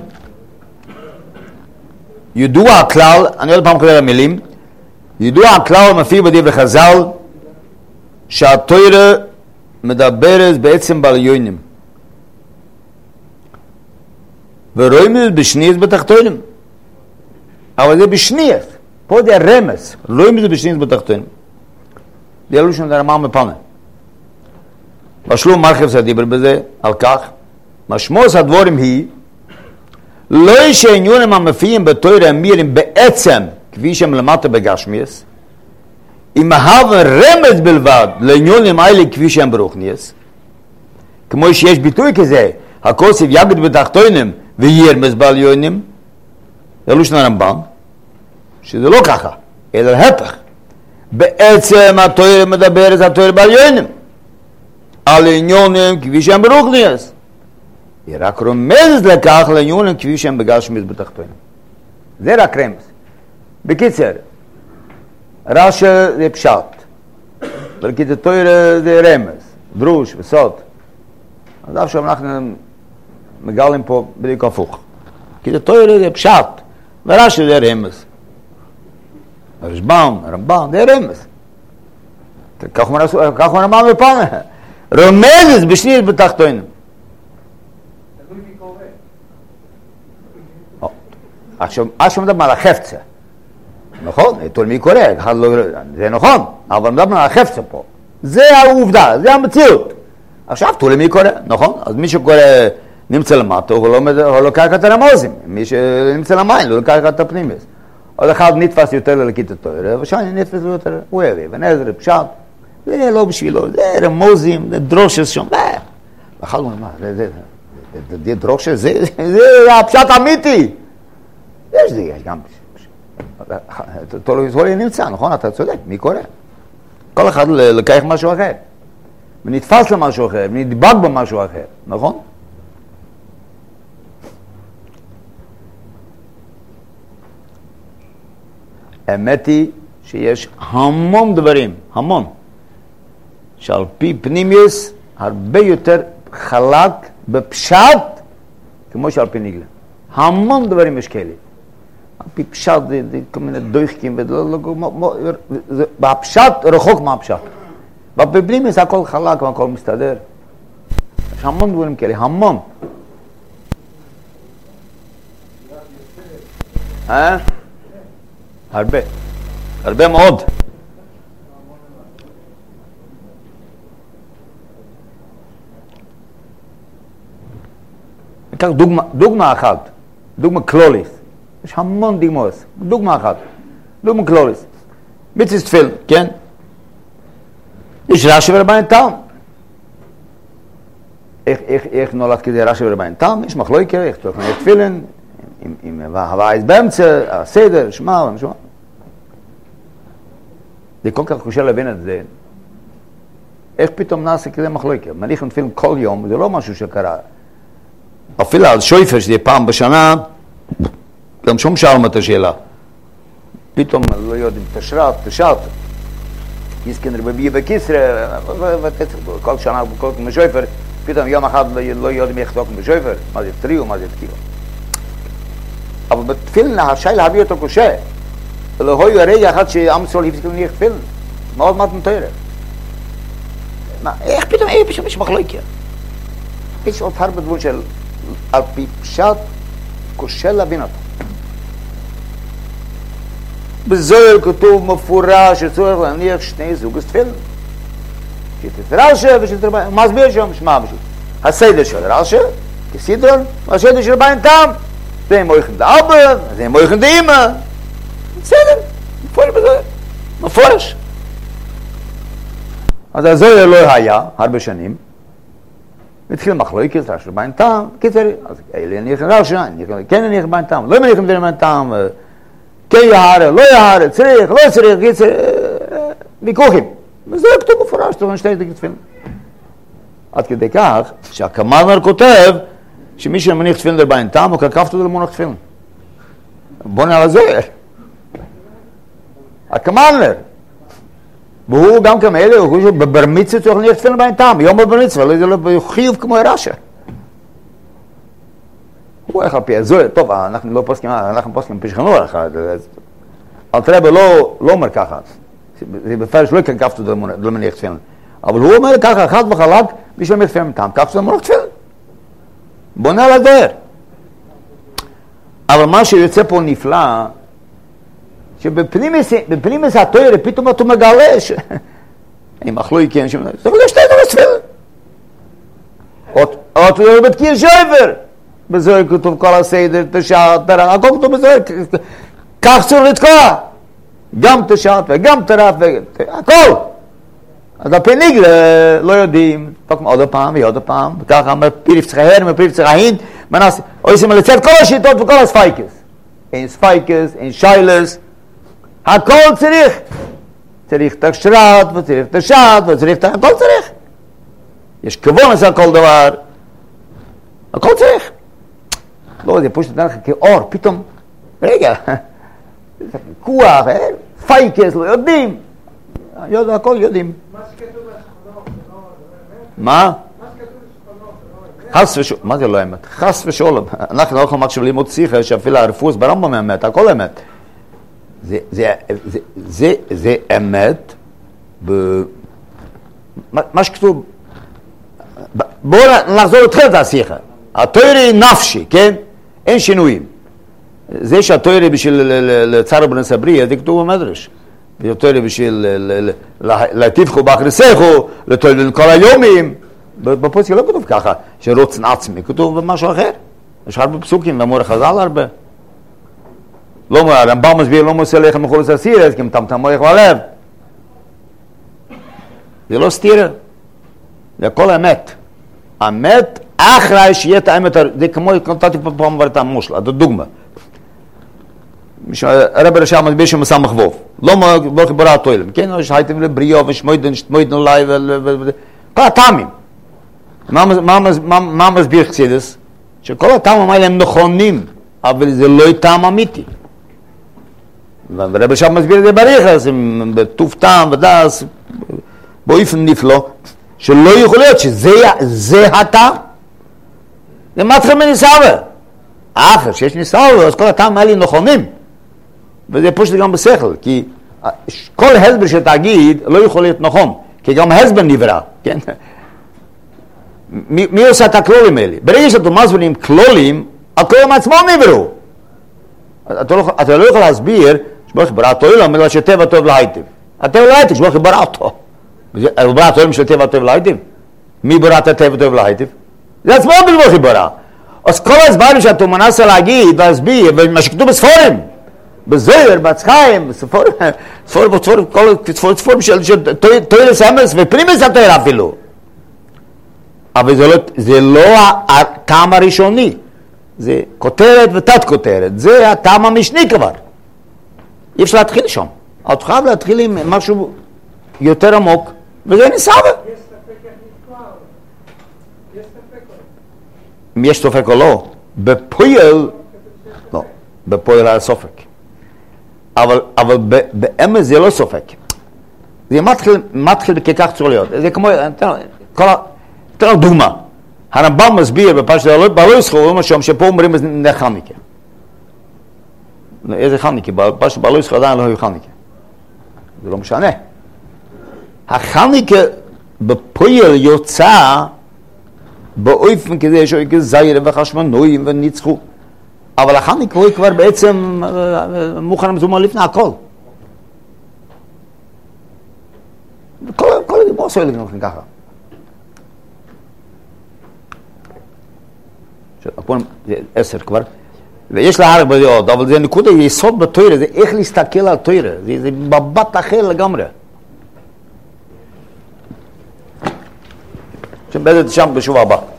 ידוע הכלל, אני עוד פעם קורא למילים, ידוע הכלל מופיע בדברי חז"ל, שהתורה מדברת בעצם בעליונים. ורואים את זה בשנייה בתחתונים. אבל זה בשנייה. פה זה הרמז. רואים את זה בשנייה בתחתונים. זה אלו שם הרמ"א מפנה. בשלום מרחיב זה דיבר בזה, על כך. משמעות הדבורים היא, לא שעניונים המופיעים בתורה אמירים בעצם, כפי שהם למטה בגשמיאס, אם מהווה רמז בלבד לעניונים האלה כפי שהם ברוחניאס, כמו שיש ביטוי כזה, הכוסף יגד בתחתונים וירמז בעליונים, אלו שני הרמב"ם, שזה לא ככה, אלא להפך. בעצם התורה מדברת התורה בעליונים, על עניונים כפי שהם ברוחניאס. היא רק רומזת לכך לעניונים כפי שהם בגשמיאס בתחתונים. זה רק רמז. בקיצר, רש"י זה פשט, בקיצור תורה זה רמז, דרוש וסוד. אז עכשיו אנחנו מגלים פה בדיוק הפוך. בקיצור תורה זה פשט, ורש"י זה רמז. הרשב"ם, הרמב"ם, זה רמז. כך הוא רמב"ם בפנה. רומזת בשנייה בתחתונים. תלוי מי קורא. עכשיו, עכשיו מדברים על החפצה. נכון, תלוי מי קורא, זה נכון, אבל מדברים על החפצה פה. זה העובדה, זה המציאות. עכשיו תלוי מי קורא, נכון? אז מי שקורא נמצא למטה, הוא לא לוקח את הרמוזים. מי שנמצא למים, הוא לוקח את הפנימיות. עוד אחד נתפס יותר ללקית התורה, ושני נתפס יותר, הוא הביא, ונזר, פשט. זה לא בשבילו, זה רמוזים, זה דרושס שם. ואחד הוא אומר, זה דרושס, זה הפשט אמיתי. יש זה, יש גם... תלוי נמצא, נכון? אתה צודק, מי קורא? כל אחד לקח משהו אחר. ונתפס למשהו אחר, ונדבק במשהו אחר, נכון? האמת היא שיש המון דברים, המון, שעל פי פנימיוס הרבה יותר חלק בפשט כמו שעל פי נגלה. המון דברים יש כאלה. על פי פשט זה, זה כל מיני דויחקים, והפשט רחוק מהפשט. בפנימיוס הכל חלק והכל מסתדר. יש המון דברים כאלה, המון. אה? הרבה, הרבה מאוד. ניקח דוגמה, דוגמה אחת, דוגמה קלוליס. יש המון דוגמאות, דוגמה אחת, דוגמה קלוליס. מצוות תפילין, כן? יש רש"י ורבן תם. איך, איך, איך נולד כזה רש"י ורבן תם? יש מחלוקת, איך תוכן תפילין, עם הווייס באמצע, הסדר, שמע ומשמע. זה כל כך קשה להבין את זה. איך פתאום נעשה כזה מחלוקת? מניחים תפילין כל יום, זה לא משהו שקרה. אפילו על שויפר, שזה פעם בשנה, גם שום שאלנו את השאלה. פתאום לא יודעים תשרת, תשרת. יסקן רבבי וקיסר, כל שנה, כל כמו שויפר, פתאום יום אחד לא יודעים איך תוקם בשויפר. מה זה טריו, מה זה תקילה. אבל בתפילין השאלה להביא אותו קשה. ולא היו הרגע אחד שעם ישראל הפסיק להניח תפילין. מאוד מאוד מתארת. איך פתאום, איך פתאום יש מחלוקת? יש עוד הרבה דברים של על פי פשט קשה להבין אותו. בזוהר כתוב מפורש שצריך להניח שני זוג תפילין. שתת רש"י ושתת רבן, הוא מסביר שם, שמע פשוט. הסדר של רש"י, כסדרון, והסדר של רבן תם. זה מויכן דאבא, זה מויכן דאמא. בסדר, מפורש בזוהר. מפורש. אז הזוהר לא היה הרבה שנים. התחיל מחלוקת, רש"י רבן תם, קיצר, אז אלה יניח רש"י, כן יניח רבן תם, לא יניח רבן תם, כן יהרה, לא יהרה, צריך, לא צריך, ויכוחים. וזה כתוב מפורש, תורן שתי דקי תפילין. עד כדי כך, שהקמלנר כותב, שמי שמניח תפילין לביין טעם, הוא כקפתו זה למונח תפילין. בוא נראה לזוהר. הקמלנר. והוא גם כאלה, הוא חושב, בבר מצווה צריך להניח תפילין לביין טעם, יום בבר מצווה, זה לא חיוב כמו הרשע. הוא הולך על פי הזוהר, טוב, אנחנו לא פוסקים, אנחנו פוסקים פשכנו אחד, אל תראה, לא אומר ככה. זה בפרש לא כקפתו זה למניח תפילין. אבל הוא אומר ככה, חד וחלק, מי שמניח תפילין טעם, כפתו זה למונח תפילין. בוא נראה לזוהר. אבל מה שיוצא פה נפלא, שבפנימיס התוירה פתאום אתה מגלה ש... אם אכלו יקן שם... זה מגלה שתי דברים תפילין. עוד לא בתקיר שויבר. בזוהר כתוב כל הסדר, תשעת, תרח, הכל כתוב בזוהר. כך צריך לתקוע. גם תשעת וגם תרח הכל. אז הפי ניגלה לא יודעים, עוד פעם ועוד פעם, וככה מפיריף צריכהר, מפיריף צריכהין, מנס, עושים לצאת כל השיטות וכל הספייקס. אין ספייקס, אין שיילס, הכל צריך. צריך תשרת, וצריך תשעת, וצריך תשעת, הכל צריך. יש כבונס על כל דבר. הכל צריך. לא, זה פשוט נראה לך כאור, פתאום, רגע, זה כוח, פייקס, לא יודעים. יודע, הכל יודעים. מה שכתוב בשכונות, זה לא אמת? מה? מה שכתוב בשכונות, זה לא אמת? חס ושולם, מה זה לא אמת? חס ושולם. אנחנו לא יכולים עכשיו לימוד שיחה, שאפילו הרפוס ברמב"ם אמת, הכל אמת. זה, זה, זה, זה, זה אמת, ב... מה שכתוב, בואו נחזור לתחילת השיחה. התורה היא נפשי, כן? אין שינויים. זה שהתורה בשביל לצער בנס הבריא, זה כתוב במדרש. ויותר בשביל להטיבכו באחריסכו, לטול כל היומים. בפוסק לא כתוב ככה, שרוצן עצמי, כתוב במשהו אחר. יש הרבה פסוקים, ואמור חז"ל הרבה. לא אומר, הרמב"ם מסביר, לא מוסר לכם מחולס הסירס, כי הם טמטם מויך בלב. זה לא סתירה. זה הכל אמת. אמת, אחרי שיהיה את האמת, זה כמו, נתתי פעם כבר את המושל, את הדוגמה. הרב רשע מסביר שמסע מחבוב. לא חיבורה התוילם. כן, שהייתם לבריאו ושמוידן, שתמוידן אולי, כל הטעמים. מה מסביר חסידס? שכל הטעמים האלה הם נכונים, אבל זה לא טעם אמיתי. והרב רשע מסביר את זה בריחס, בטוב טעם ודס, באופן נפלא, שלא יכול להיות שזה הטעם. זה מתחיל מניסאווה. אחר שיש ניסאווה, אז כל הטעמים האלה נכונים. וזה פשוט גם בשכל, כי כל הסבר שתגיד לא יכול להיות נכון, כי גם הסבר נברא, כן? מי, מי עושה את הכלולים האלה? ברגע שאתה מסבירים כלולים, הכלולים עצמו נבראו. אתה לא, אתה לא יכול להסביר שברוך ברא אותו אילם, אלא שטבע טוב להיטיב. הטבע להיטיב, שברוך ברא אותו. הוא ברא אותו אילם של טבע טוב להיטיב? מי ברא את הטבע טוב להיטיב? זה עצמו ברוך ברא. אז כל הסברים שאתה מנסה להגיד והסביר, ומה שכתוב בספורים, בזוהר, בצחיים, בספור, ספור, בספור, כל ספור, ספור של תוירס אמס ופרימס התויר אפילו. אבל זה לא, זה לא הטעם הראשוני. זה כותרת ותת כותרת. זה הטעם המשני כבר. אי אפשר להתחיל שם. אתה חייב להתחיל עם משהו יותר עמוק, וזה ניסה. יש ספק איך נתקוע? יש ספק או לא? אם יש ספק או לא, בפועל, לא, בפועל היה ספק. אבל, אבל באמת זה לא ספק. זה מתחיל, מתחיל בכך צריך להיות. זה כמו, תראה לך דוגמה. הרמב"ם מסביר בפרשת בעלו ישחו, הוא אומר שם שפה אומרים חניקה. איזה חניקה? בפרשת בעלו ישחו עדיין לא היו חניקה. זה לא משנה. החניקה בפועל יוצא באופן כזה שהיו כזיירה וחשמנויים וניצחו. אבל החניקה הוא כבר בעצם מוכן המזומה לפני הכל. כל, כל הדיבור עשוי לגנוב ככה. זה עשר כבר. ויש לה הרבה דעות, אבל זה נקודה יסוד בתוירה, זה איך להסתכל על תוירה. זה, זה מבט אחר לגמרי. שבאמת שם בשבוע הבא.